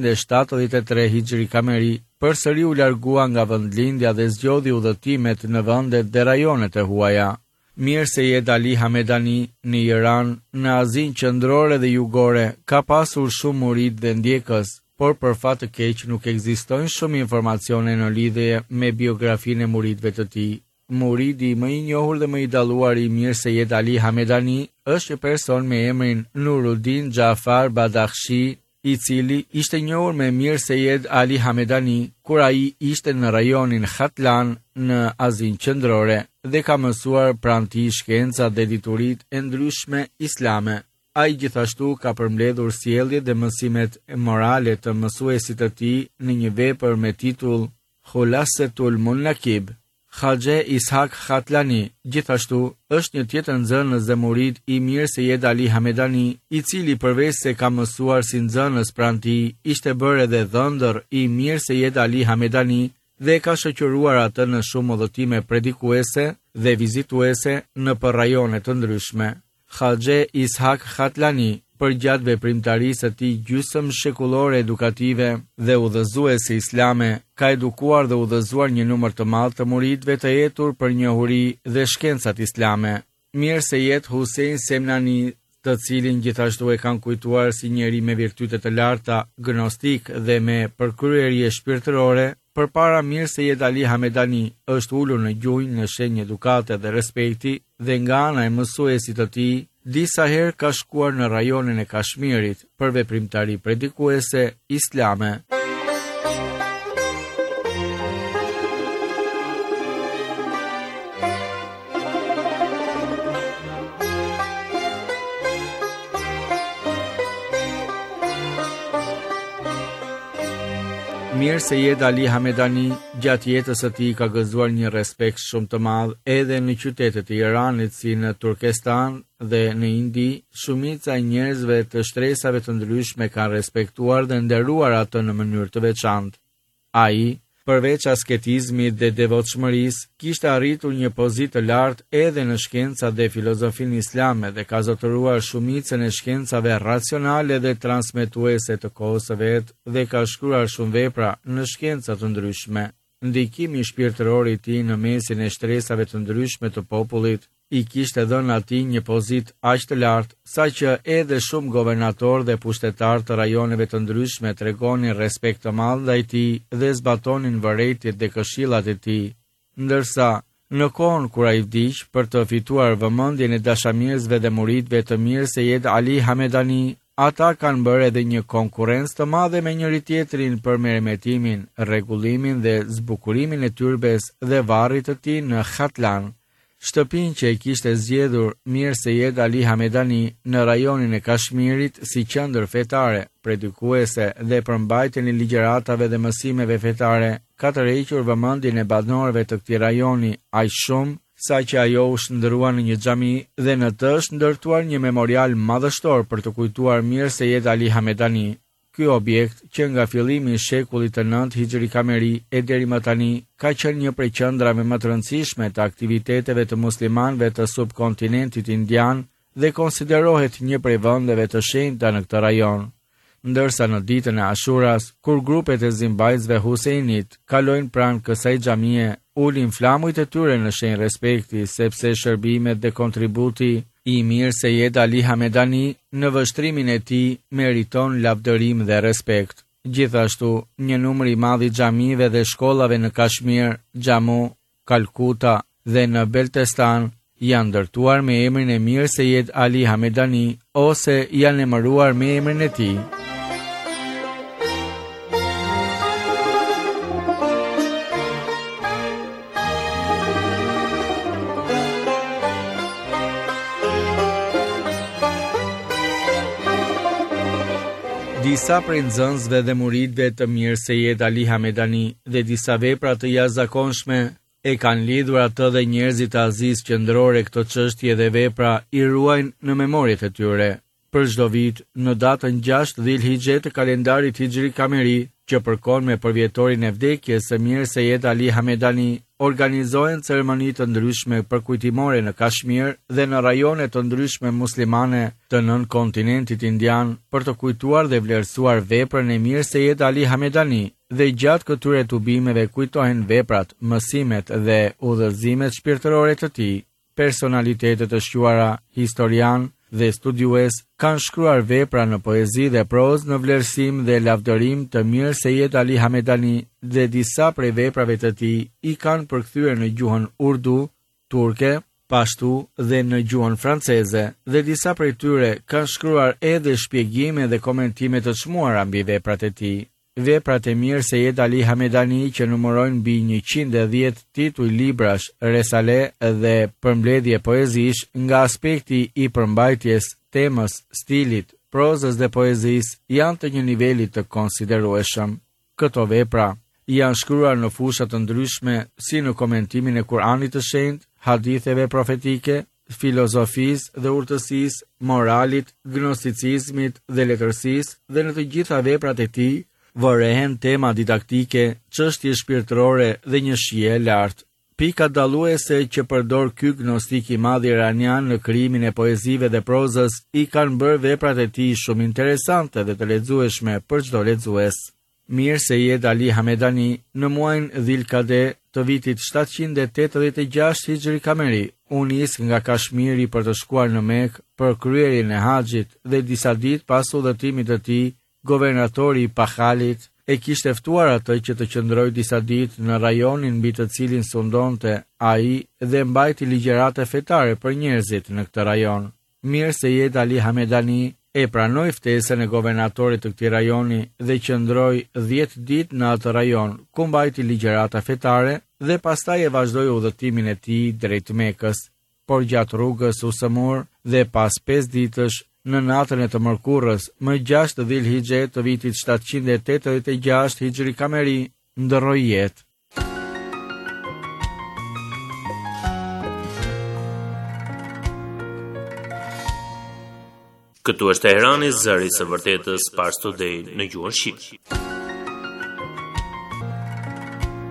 773 Hijri Kameri përsëri u largua nga vendlindja dhe zgjodhi udhëtimet në vendet dhe rajonet e huaja. Mir Seyed Ali Hamedani në Iran, në Azinë qendrore dhe jugore, ka pasur shumë murid dhe ndjekës, por për fat të keq nuk ekzistojnë shumë informacione në lidhje me biografinë e muridëve të tij. Muridi më i njohur dhe më i dalluar i Mir Seyed Ali Hamedani është një person me emrin Nuruddin Jafar Badakhshi, i cili ishte njohur me Mir Seyed Ali Hamedani kur ai ishte në rajonin Khatlan në Azinë qendrore dhe ka mësuar pranë tij shkencat dhe dituritë e ndryshme islame. Ai gjithashtu ka përmbledhur sjelljet dhe mësimet morale të mësuesit të tij në një vepër me titull Khulasatul Munakib. Khaxhe Ishaq Khatlani gjithashtu është një tjetër nxënës dhe murid i Mir Seyed Ali Hamedani, i cili përveç se ka mësuar si nxënës pranë tij, ishte bërë edhe dhëndër i Mir Seyed Ali Hamedani dhe ka shoqëruar atë në shumë udhëtime predikuese dhe vizituese në për rajone të ndryshme. Khaxhe Ishaq Khatlani, përgjatë veprimtarisë së tij gjysmë shekullore edukative dhe udhëzuese islame, ka edukuar dhe udhëzuar një numër të madh të muridëve të etur për njohuri dhe shkencat islame. Mir Seyed Hussein Semnani, të cilin gjithashtu e kanë kujtuar si njeri me virtyte të larta, gnostik dhe me përkryerie shpirtërore, përpara Mir Seyed Ali Hamedani është ulur në gjunjë në shenjë edukate dhe respekti, dhe nga ana e mësuesit të tij disa herë ka shkuar në rajonin e Kashmirit për veprimtari predikuese islame. Mir Seyed Ali Hamedani gjatë jetës së tij ka gëzuar një respekt shumë të madh edhe në qytetet e Iranit si në Turkestan dhe në Indi. Shumica e njerëzve të shtresave të ndryshme kanë respektuar dhe nderuar atë në mënyrë të veçantë. Ai, Përveç asketizmit dhe devotshmërisë, kishte arritur një pozitë të lartë edhe në shkencat dhe filozofinë islame dhe ka zotëruar shumicën e shkencave racionale dhe transmetuese të kohës së vet dhe ka shkruar shumë vepra në shkenca të ndryshme. Ndikimi shpirtëror i tij në mesin e shtresave të ndryshme të popullit i kishte dhënë atij një pozitë aq të lartë, saqë edhe shumë governatorë dhe pushtetarë të rajoneve të ndryshme tregonin respekt të madh ndaj tij dhe zbatonin vërejtjet dhe këshillat e tij. Ndërsa në kohën kur ai vdiq, për të fituar vëmendjen e dashamirësve dhe muridëve të mirë Sejed Ali Hamedani, ata kanë bërë edhe një konkurrencë të madhe me njëri tjetrin për merremetimin, rregullimin dhe zbukurimin e tyrbes dhe varrit të tij në Khatlan. Shtëpinë që e kishte zgjedhur Mir Sejed Ali Hamedani në rajonin e Kashmirit si qendër fetare, predikuese dhe përmbajtjen e ligjëratave dhe mësimeve fetare, ka tërhequr vëmendjen e banorëve të këtij rajoni aq shumë saqë ajo u shndërua në një xhami dhe në të është ndërtuar një memorial madhështor për të kujtuar Mir Sejed Ali Hamedani. Ky objekt, që nga fillimi i shekullit të 9 Hijri Kameri e deri më tani, ka qenë një prej qendrave më të rëndësishme të aktiviteteve të muslimanëve të subkontinentit indian dhe konsiderohet një prej vendeve të shenjta në këtë rajon. Ndërsa në ditën e Ashuras, kur grupet e zimbajtësve Huseinit kalojnë pranë kësaj xhamie, ulin flamujt e tyre në shenjë respekti, sepse shërbimet dhe kontributi i Mir Sejed Ali Hamedani në vështrimin e tij meriton lavdërim dhe respekt. Gjithashtu, një numër i madh i xhamive dhe shkollave në Kashmir, Jammu, Kalkuta dhe në Beltestan janë ndërtuar me emrin e Mir Sejed Ali Hamedani ose janë emëruar me emrin e tij. Disa prej nxënësve dhe muridëve të Mir Sejed Ali Hamedani dhe disa vepra të jashtëzakonshme e kanë lidhur atë dhe njerëzit të Azis qendrore këto çështje dhe vepra i ruajnë në memoriet e tyre. Për çdo vit, në datën 6 Dhilhixhe të kalendarit Hijri Kameri, që përkon me përvjetorin e vdekjes së Mir Sejed Ali Hamedani, organizohen ceremoni të ndryshme përkujtimore në Kashmir dhe në rajone të ndryshme muslimane të nën kontinentit indian për të kujtuar dhe vlerësuar veprën e Mir Sejed Ali Hamedani dhe gjatë këtyre tubimeve kujtohen veprat, mësimet dhe udhëzimet shpirtërore të tij. Personalitetet të shquara, historian dhe studiues kanë shkruar vepra në poezi dhe prozë në vlerësim dhe lavdërim të Mir Sejed Ali Hamedani dhe disa prej veprave të tij i kanë përkthyer në gjuhën urdu, turke, pashtu dhe në gjuhën franceze dhe disa prej tyre kanë shkruar edhe shpjegime dhe komentime të çmuara mbi veprat e tij. Veprat e Mir Sejed Ali Hamedani që numërojnë mbi 110 tituj librash, resale dhe përmbledhje poezish nga aspekti i përmbajtjes, temës, stilit, prozës dhe poezisë janë të një niveli të konsiderueshëm. Këto vepra janë shkruar në fusha të ndryshme si në komentimin e Kuranit të shenjtë, haditheve profetike, filozofisë dhe urtësisë, moralit, gnosticizmit dhe letërsisë dhe në të gjitha veprat e tij vërehen tema didaktike, çështje shpirtërore dhe një shije e lartë. Pika dalluese që përdor ky gnostik i madh iranian në krijimin e poezive dhe prozës i kanë bërë veprat e tij shumë interesante dhe të lexueshme për çdo lexues. Mir Sejed Ali Hamedani në muajin Dhilkade të vitit 786 Hijri Kameri u nis nga Kashmiri për të shkuar në Mekë për kryerjen e haxhit dhe disa ditë pas udhëtimit të tij, governatori i Pakhalit e kishte ftuar atë që të qëndrojë disa ditë në rajonin mbi të cilin sundonte ai dhe mbajti ligjërata fetare për njerëzit në këtë rajon. Mir Sejed Ali Hamedani e pranoi ftesën e guvernatorit të këtij rajoni dhe qëndroi 10 ditë në atë rajon, ku mbajti ligjërata fetare dhe pastaj e vazhdoi udhëtimin e tij drejt Mekës. Por gjatë rrugës u sëmur dhe pas 5 ditësh, në natën e të mërkurës, më 6 Dhilhixhe të vitit 786 Hijri Kameri, ndërroi jetë. Këtu është Teherani, zëri së vërtetës, Pars Today në gjuhën shqipe.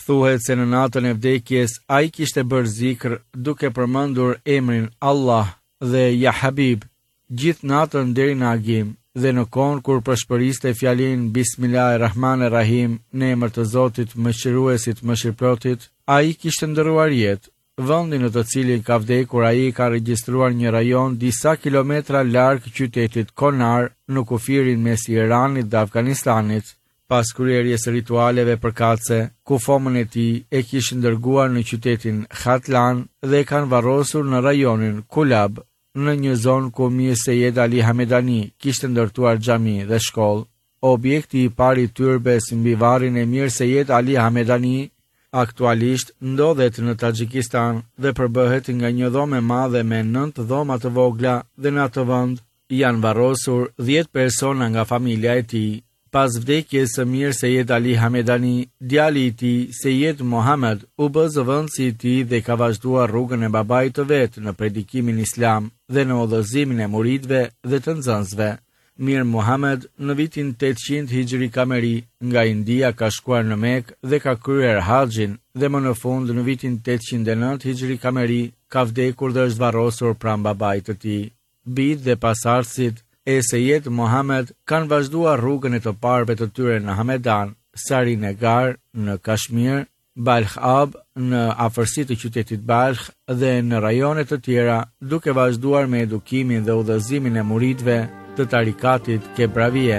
Thuhet se në natën e vdekjes ai kishte bërë zikr duke përmendur emrin Allah dhe Ja Habib gjithë natën deri në agim, dhe në kohën kur përshpëriste fjalin Bismillahirrahmanirrahim në emër të Zotit Mëshiruesit Mëshirëplotit, ai kishte ndëruar jetë. Vendi në të cilin ka vdekur ai ka regjistruar një rajon disa kilometra larg qytetit Konar në kufirin mes Iranit dhe Afganistanit. Pas kryerjes së ritualeve përkatëse, ku fomën e tij e kishin dërguar në qytetin Khatlan dhe e kanë varrosur në rajonin Kulab, në një zonë ku Mir Sejed Ali Hamedani kishte ndërtuar xhami dhe shkollë. Objekti i parë i tyrbes mbi varrin e Mir Sejed Ali Hamedani aktualisht ndodhet në Taxhikistan dhe përbëhet nga një dhomë e madhe me 9 dhoma të vogla, dhe në atë vend janë varrosur 10 persona nga familja e tij. Pas vdekjes së Mir Sejed Ali Hamedani, djali i tij, Sejed Mohammed, u bë zëvendësi i tij dhe ka vazhduar rrugën e babait të vet në predikimin islam dhe në udhëzimin e muridëve dhe të nxënësve. Mir Mohammed në vitin 800 Hijri Kameri nga India ka shkuar në Mekë dhe ka kryer haxhin, dhe më në fund në vitin 809 Hijri Kameri ka vdekur dhe është varrosur pranë babait të tij. Bijtë dhe pasardhësit e Sejed Mohammed kanë vazhduar rrugën e të parëve të tyre në Hamedan, Srinagar në Kashmir, Balkh-Ab në afërsi të qytetit Balkh dhe në rajone të tjera, duke vazhduar me edukimin dhe udhëzimin e muridëve të tarikatit Kebravie.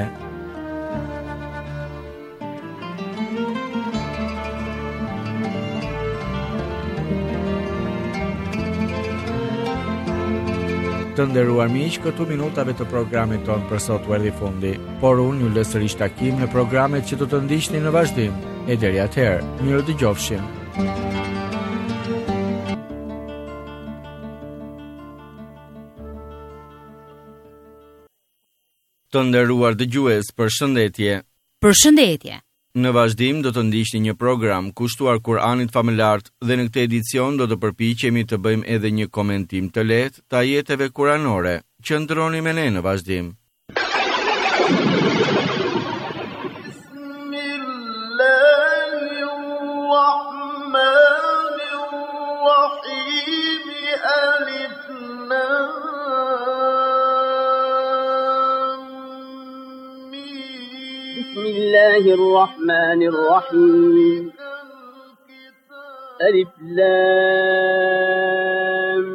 Të nderuar miq, këtu minutave të programit ton për sot u erdhi fundi, por unë ju lë sërish takim në programet që do të ndiqni në vazhdim. E deri atëherë, mirë dëgjofshim. Të nderuar dëgjues, përshëndetje. Përshëndetje. Në vazhdim do të ndiqni një program kushtuar Kur'anit famëlart dhe në këtë edicion do të përpiqemi të bëjmë edhe një komentim të lehtë të ajeteve kuranore. Qëndroni me ne në vazhdim. بسم الله الرحمن الرحيم ألف لام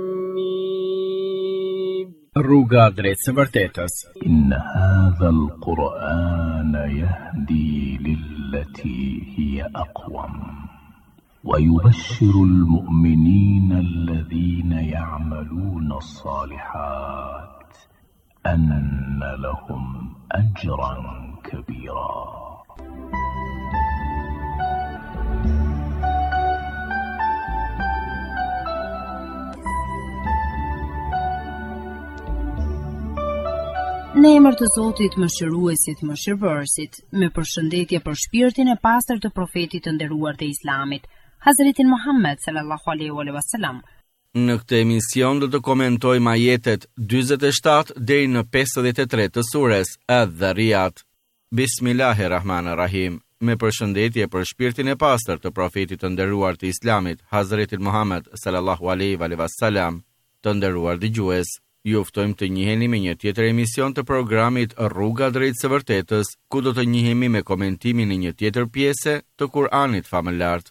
ميم Rruga drejt së vërtetës. إن هذا القرآن يهدي للتي هي أقوم ويبشر المؤمنين الذين يعملون الصالحات أن لهم أجرا كبيرا. Në emër të Zotit Mëshiruesit Mëshirëbërësit, me përshëndetje për shpirtin e pastër të profetit të nderuar të Islamit, Hazretin Muhammed sallallahu alaihi wasallam. Në këtë emision do të komentojmë ajetet 47 deri në 53 të sures Adh-Dhariyat. Bismillahirrahmanirrahim. Me përshëndetje për shpirtin e pastër të profetit të nderuar të Islamit, Hazretin Muhammed sallallahu alaihi wasallam. Të nderuar dëgjues, ju ftojmë të njiheni me një tjetër emision të programit Rruga drejt së vërtetës, ku do të njihemi me komentimin e një tjetër pjese të Kur'anit famëlart.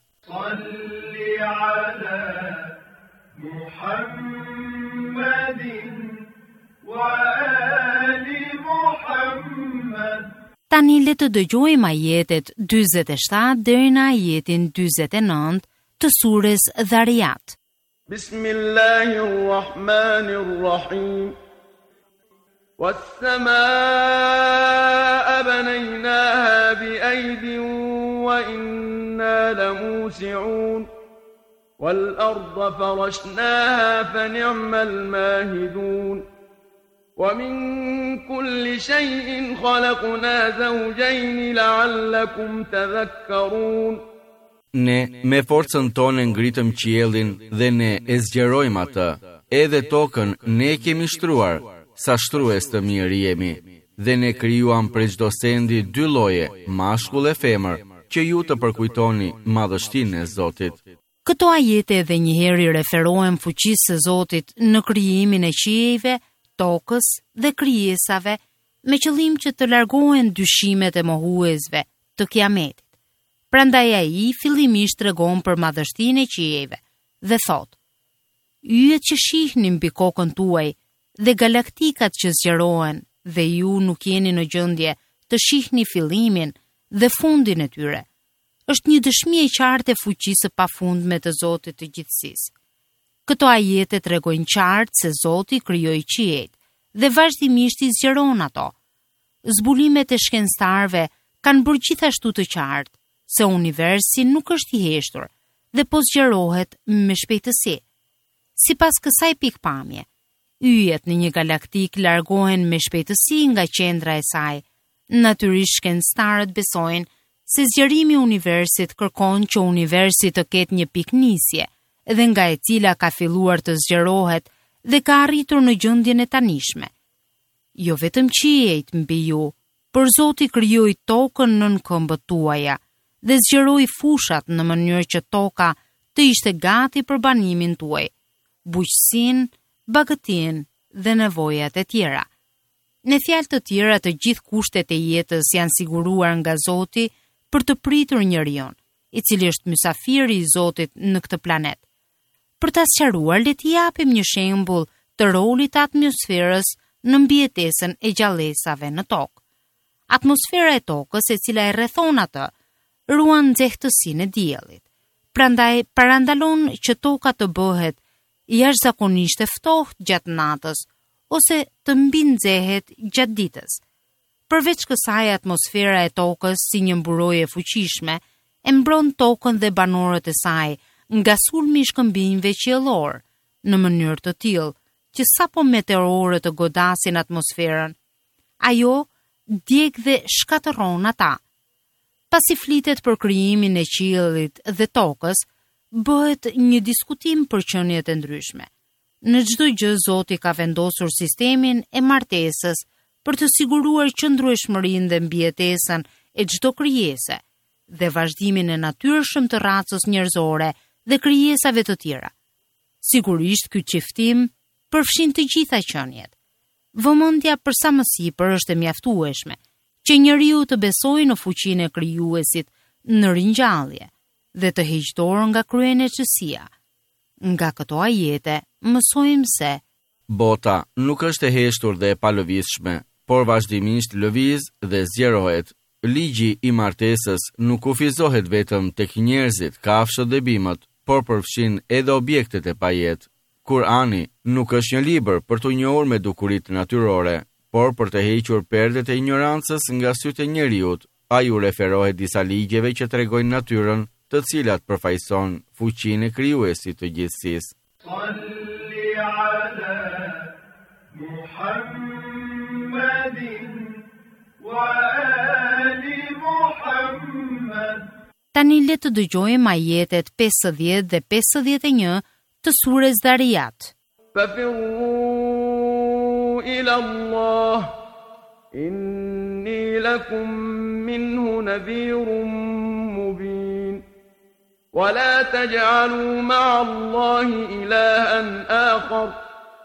Tani le të dëgjojmë ajetet 47 deri në ajetin 49 të sures Dhariyat. Bismillahirrahmanirrahim. والسماء بنيناها بأيد وإنا لموسعون والأرض فرشناها فنعم الماهدون ومن كل شيء خلقنا زوجين لعلكم تذكرون. Ne me forcën tonë ngritëm qiellin dhe ne e zgjerojmë atë. Edhe tokën ne kemi shtruar, sa shtrues të mirë jemi. Dhe ne krijuam prej çdo sendi 2 lloje, mashkull e femër, që ju të përkujtoni madhështinë e Zotit. Këto ajete edhe njëherë referohen fuqisë së Zotit në krijimin e qiejve, tokës dhe krijesave, me qëllim që të largohen dyshimet e mohuesve të Kiametit. Prandaj ai fillimisht tregon për madhështinë e qiejve dhe thotë: Yjet që shihni mbi kokën tuaj dhe galaktikat që zgjerohen dhe ju nuk jeni në gjendje të shihni fillimin dhe fundin e tyre, është një dëshmi e qartë e fuqisë së pafundme të Zotit të gjithësisë. Këto ajete tregojnë qartë se Zoti krijoi qiejt dhe vazhdimisht i zgjeron ato. Zbulimet e shkencëtarëve kanë bërë gjithashtu të qartë se universi nuk është i heshtur dhe po zgjerohet me shpejtësi. Sipas kësaj pikpamje, yjet në një galaktik largohen me shpejtësi nga qendra e saj. Natyrisht shkencëtarët besojnë se zgjerimi i universit kërkon që universi të ketë një pikë nisje, dhe nga e cila ka filluar të zgjerohet dhe ka arritur në gjendjen e tanishme. Jo vetëm qiejt mbi ju, por Zoti krijoi tokën nën këmbët tuaja dhe zgjeroi fushat në mënyrë që toka të ishte gati për banimin tuaj, bujqësinë, bagëtinë dhe nevojat e tjera. Në fjalë të tjera, të gjithë kushtet e jetës janë siguruar nga Zoti për të pritur njeriu, i cili është mysafiri i Zotit në këtë planet. Për ta sqaruar, le t'i japim një shembull të rolit të atmosferës në mbijetesën e gjallësave në tokë. Atmosfera e tokës, e cila e rrethon atë, ruan nxehtësinë e diellit. Prandaj parandalon që toka të bëhet jashtëzakonisht e ftohtë gjatë natës ose të mbi nxehet gjatë ditës. Përveç kësaj, atmosfera e tokës, si një mburojë e fuqishme, e mbron tokën dhe banorët e saj nga sulmi i shkëmbimëve qiellor, në mënyrë të tillë që sapo meteorët të godasin atmosferën, ajo djeg dhe shkatërron ata. Pasi flitet për krijimin e qiellit dhe tokës, bëhet një diskutim për qeniet e ndryshme. Në çdo gjë Zoti ka vendosur sistemin e martesës për të siguruar qëndrueshmërinë dhe mbijetesën e çdo krijese dhe vazhdimin e natyrshëm të racës njerëzore dhe krijesave të tjera. Sigurisht ky çiftim përfshin të gjitha qeniet. Vëmendja për sa më sipër është e mjaftueshme që njeriu të besojë në fuqinë e krijuesit në ringjallje dhe të heqë dorë nga kryenësia. Nga këto ajete mësojmë se bota nuk është e heshtur dhe e palëvizshme, por vazhdimisht lëviz dhe zgjerohet. Ligji i martesës nuk kufizohet vetëm tek njerëzit, kafshët dhe bimët, por përfshin edhe objektet e pajet. Kurani nuk është një libër për të njohur me dukuritë natyrore, por për të hequr perdet e ignorancës nga sytë e njeriut. Ai u referohet disa ligjeve që tregojnë natyrën, të cilat përfaqëson fuqinë e krijuesit të gjithësisë. Tani le të dëgjojmë ajetet 50 dhe 51 të surës Dhariyat. ففروا إلى الله إني لكم منه نذير مبين ولا تجعلوا مع الله إلها آخر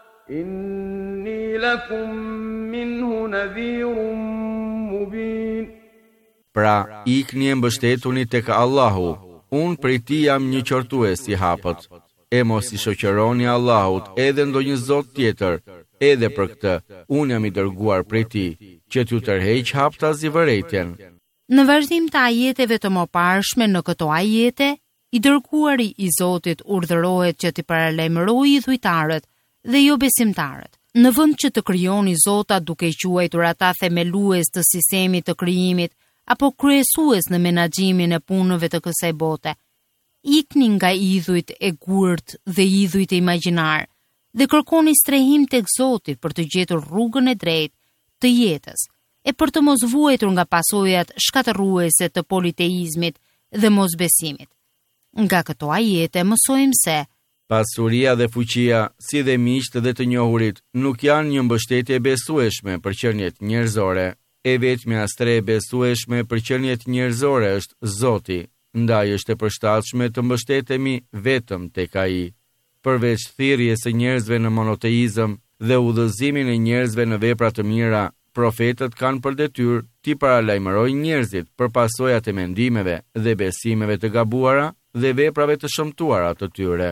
إني لكم منه نذير مبين. Pra, ikni e mbështetuni tek Allahu, unë prej tij jam një qortues I hapët. E mos I shoqëroni Allahut edhe ndonjë zot tjetër, edhe për këtë, unë jam I dërguar prej tij, që t'ju tërheq haptas I vërejtjen. Në vazhdim të ajeteve të mëparshme në këto ajete, I dërguari I Zotit urdhërohet që t'i paralajmërojë idhujtarët dhe jo besimtarët. Në vend që të krijoni zota duke quajtur ata themelues të sistemit të krijimit apo kryesues në menaxhimin e punëve të kësaj bote, ikni nga idhujt e gurt dhe idhujt e imagjinar dhe kërkoni strehim tek Zoti për të gjetur rrugën e drejtë të jetës e për të mos vuajtur nga pasojat shkatërruese të politeizmit dhe mosbesimit. Nga këto ajete mësojmë se pasuria dhe fuqia, si dhe miqt dhe të njohurit, nuk janë një mbështetje besueshme për qeniet njerëzore, E vetmja stre e besueshme për qeniet njerëzore është Zoti, ndaj është e përshtatshme të mbështetemi vetëm tek ai. Përveç thirrjes së njerëzve në monoteizëm dhe udhëzimin e njerëzve në vepra të mira, profetët kanë për detyrë t'i paralajmërojnë njerëzit për pasojat e mendimeve dhe besimeve të gabuara dhe veprave të shëmtuara të tyre.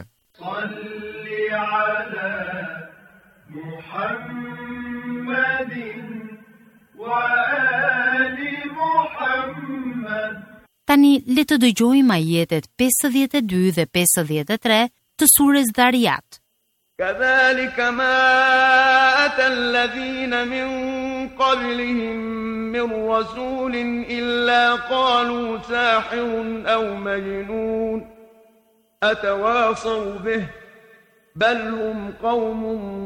Tani le të dëgjojmë ajetet 52 dhe 53 të surës Dhariyat. كذلك ما أتى الذين من قبلهم من رسول إلا قالوا ساحر أو مجنون أتواصوا به بل هم قوم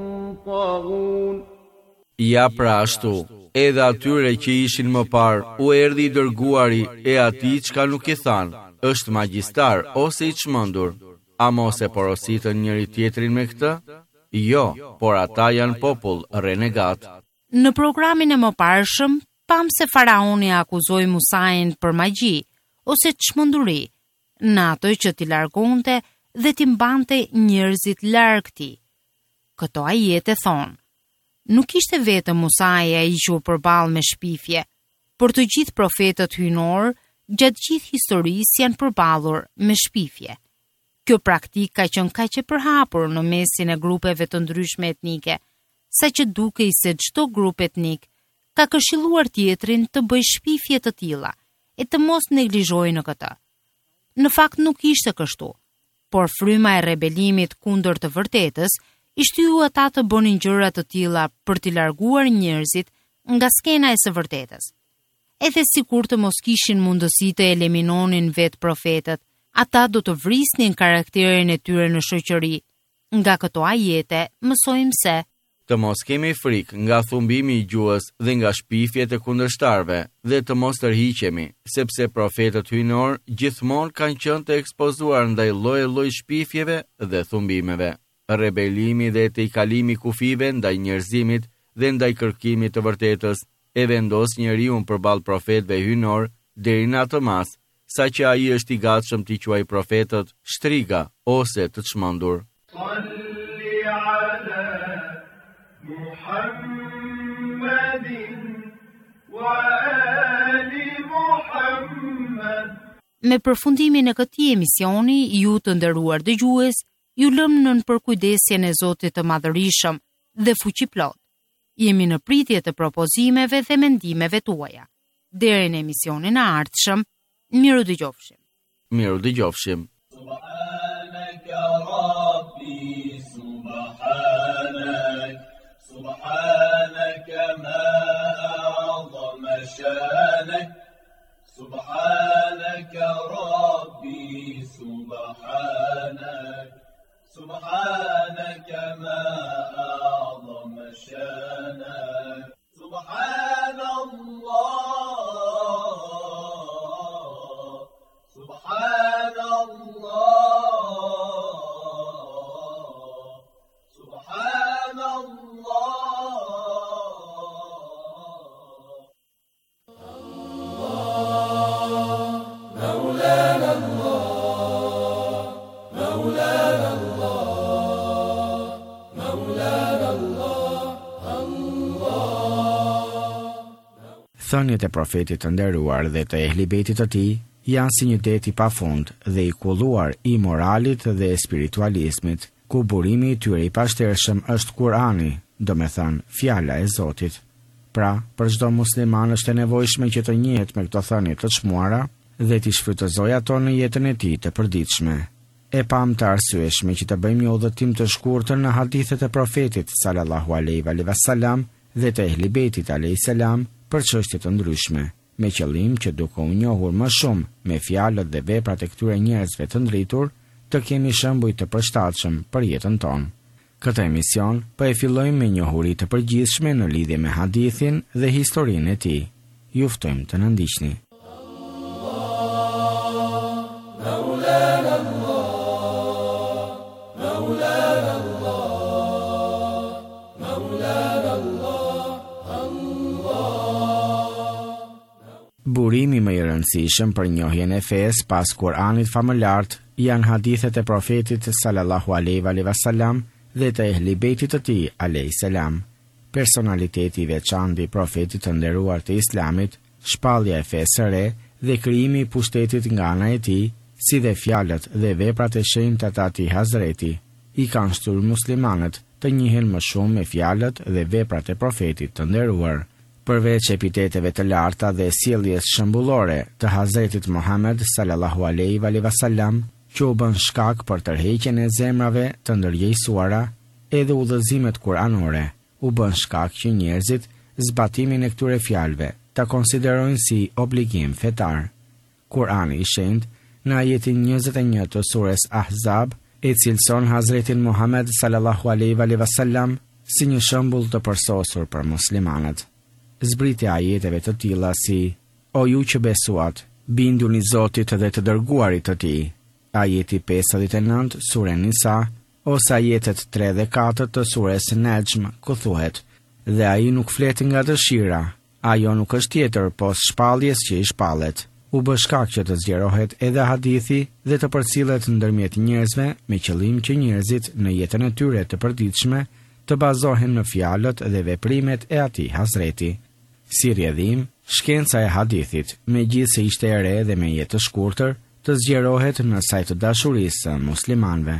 طاغون. Ja pra ashtu, edhe atyre që ishin më parë, u erdhi i dërguari e atij çka nuk i thanë, është magjistar ose i çmendur. A mos e porositën njëri tjetrin me këtë? Jo, por ata janë popull renegat. Në programin e mëparshëm, pam se faraoni akuzoi Musain për magji ose çmenduri, në ato që t'i largonte dhe t'i mbante njerëzit larg tij. Këto ajete thonë: nuk ishte vetëm Musai ai që u përball me shpifje, por të gjithë profetët hynor gjatë gjithë historisë janë përballur me shpifje. Kjo praktikë ka qenë kaq e përhapur në mesin e grupeve të ndryshme etnike, saqë dukej se çdo grup etnik ka këshilluar tjetrin të bëjë shpifje të tilla e të mos neglizhojë në këtë. Në fakt nuk ishte kështu, por fryma e rebelimit kundër të vërtetës i shtyu ata të bënin gjëra të tilla për t'i larguar njerëzit nga skena e së vërtetës. Edhe sikur të mos kishin mundësi të eliminonin vetë profetët, ata do të vrisnin karakterin e tyre në shoqëri. Nga këto ajete mësojmë se të mos kemi frikë nga thumbimi i gjuhës dhe nga shpifjet e kundërshtarëve dhe të mos tërhiqemi, sepse profetët hynor gjithmonë kanë qenë të ekspozuar ndaj lloj shpifjeve dhe thumbimeve. Rebelimi dhe tejkalimi kufive ndaj njerëzimit dhe ndaj kërkimit të vërtetës e vendos njeriu përballë profetëve hynor deri në atë mas, saqë ai është i gatshëm t'i quajë profetët shtriga ose të çmendur. Me përfundimin e këtij emisioni, ju të nderuar dëgjues, ju lëm nën përkujdesjen e Zotit të Madhërisëm dhe fuqiplot. Jemi në pritje të propozimeve dhe mendimeve tuaja. Deri në emisionin e ardhshëm, miru dëgjofshim. Miru dëgjofshim. Subhanaka Rabbi, subhanak, subhanaka ma a'zama shanak, subhanaka Rabbi, subhanak, subhanaka ma a'zama shanak, subhanallah. Thënjet e profetit të nderuar dhe të ehlibetit të tij janë si një det i pafund dhe i kulluar i moralit dhe spiritualizmit, ku burimi i tyre i pashtershëm është Kurani, domethënë fjala e Zotit. Pra, për çdo musliman është e nevojshme që të njihet me këto thënie të çmuara dhe t'i shfrytëzojë ato në jetën e tij të përditshme. E pam të arsyeshme që të bëjmë një udhëtim të shkurtër në hadithet e profetit sallallahu alaihi wasallam dhe të ehlibetit alaihi salam për çështje të ndryshme, me qëllim që duke u njohur më shumë me fjalët dhe veprat e këtyre njerëzve të ndritur, të kemi shembuj të përshtatshëm për jetën tonë. Këtë emision po e fillojmë me njohuri të përgjithshme në lidhje me hadithin dhe historinë e tij. Ju ftojmë të na ndiqni. Burimi më i rëndësishëm për njohjen e fesë pas Kur'anit famëlart janë hadithet e profetit sallallahu alaihi wasallam dhe të ehli bejtit të tij alayhis salam. Personaliteti i veçantë i profetit të nderuar të Islamit, shpallja e fesë së re dhe krijimi i pushtetit nga ana e tij, si dhe fjalët dhe veprat e shenjta të atij Hazreti, i kanë shtyr muslimanët të njihen më shumë me fjalët dhe veprat e profetit të nderuar. Përveç epiteteve të larta dhe sjelljes shembullore të Hazretit Muhammed sallallahu alaihi wasallam, që u bën shkak për tërheqjen e zemrave të ndërgjegjësuara, edhe udhëzimet kuranore u bën shkak që njerëzit zbatimin e këtyre fjalëve ta konsiderojnë si obligim fetar. Kurani i shenjtë në ajetin 21 të surës Ahzab e cilëson Hazretin Muhammed sallallahu alaihi wasallam si një shembull të përsosur për muslimanët. Zbritja ajeteve të tilla si: O ju që besuat, binduni Zotit dhe të dërguarit të tij. Ajeti 59 sure Nisa, ose ajetet 3 dhe 4 të surës Najm, ku thuhet: Dhe ai nuk flet nga dëshira, ajo nuk është tjetër pos shpalljes që i shpallet. U bë shkak që të zgjerohet edhe hadithi dhe të përcillet ndërmjet njerëzve me qëllim që njerëzit në jetën e tyre të përditshme të bazohen në fjalët dhe veprimet e atij Hazreti. Si rrjedhim, shkenca e hadithit, megjithse ishte e re dhe me jetë të shkurtër, të zgjerohet në sajt të dashurisë së muslimanëve.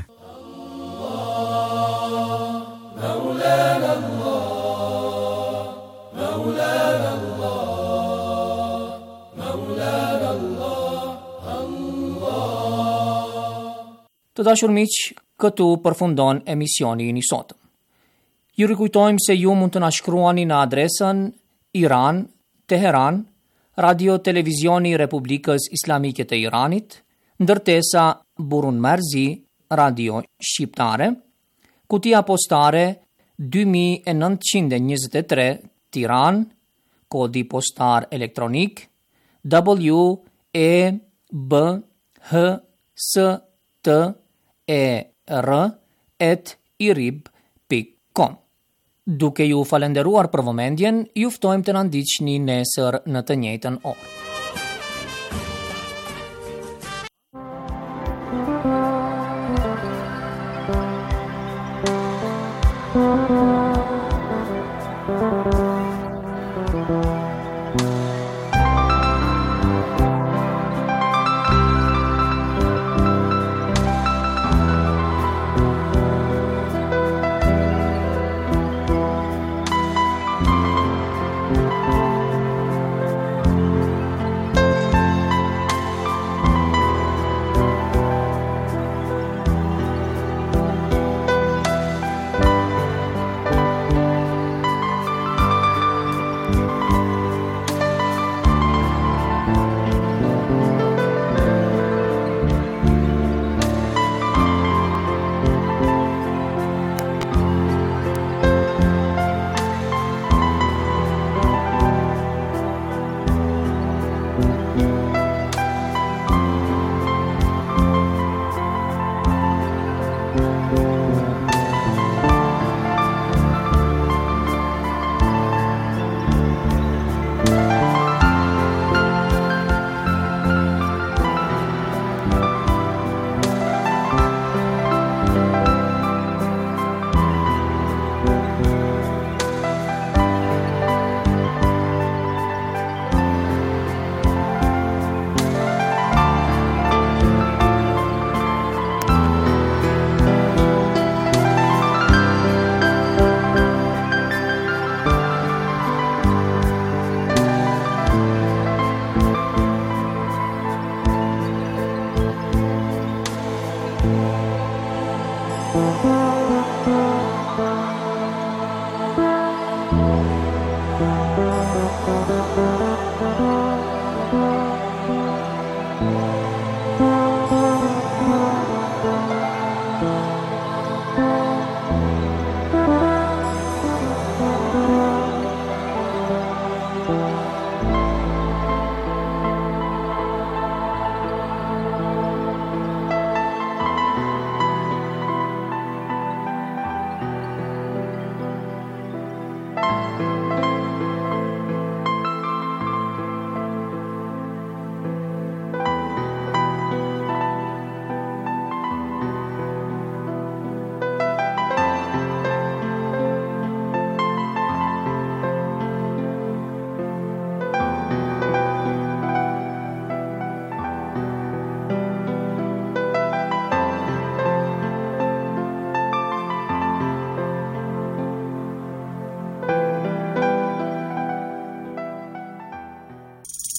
Të dashur miq, këtu përfundon emisioni i sotëm. Ju rikujtojmë se ju mund të na shkruani në adresën Iran, Teheran, Radio Televizioni Republikës Islamike të Iranit, ndërtesa Burun Marzi, Radio Shqiptare, kutia postare 2923 Tiran, kodi postar elektronik WEBHSTER@irib.com. Duke ju falenderuar për vëmendjen, ju ftojmë të na ndiqni nesër në të njëjtën orë.